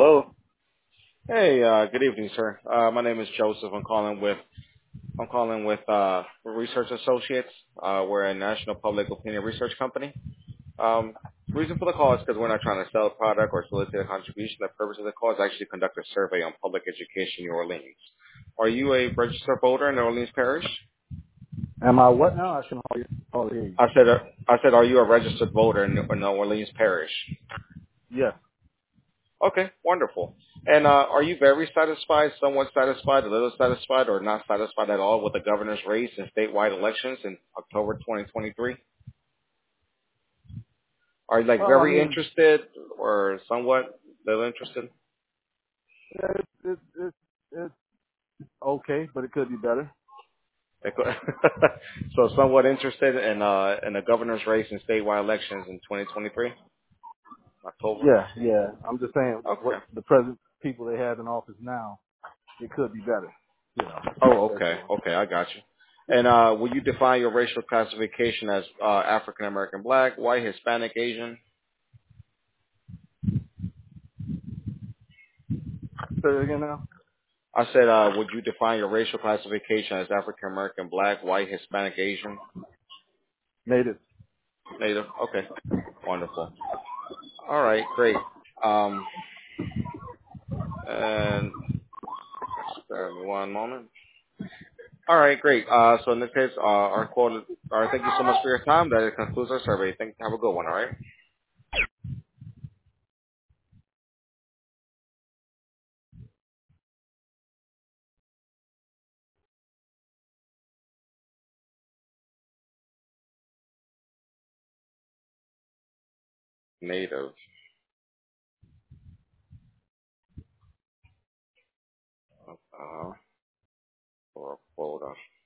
Hello? Hey, good evening, sir. My name is Joseph. I'm calling with Research Associates. We're a national public opinion research company. Reason for the call is because we're not trying to sell a product or solicit a contribution. The purpose of the call is actually conduct a survey on public education in New Orleans. Are you a registered voter in New Orleans Parish? Am I what now? I can hardly hear you. I said, are you a registered voter in New Orleans Parish? Yes. Okay, wonderful. And are you very satisfied, somewhat satisfied, a little satisfied, or not satisfied at all with the governor's race and statewide elections in October 2023? Are you like Well, I very mean, interested or somewhat little interested? it's it's okay, but it could be better. So somewhat interested in the governor's race and statewide elections in 2023, October. Yeah. I'm just saying what Okay. the present people they have in office now, it could be better. You know. Oh, That's okay. all. Okay, I got you. And will you define your racial classification as African American, Black, White, Hispanic, Asian? Say it again now. I said, would you define your racial classification as African American, Black, White, Hispanic, Asian, Native. Native? Okay, wonderful. All right, great. Um, and spare me one moment. All right, great. So in this case, our call. All right, thank you so much for your time. That concludes our survey. Have a good one. All right. Native or quota.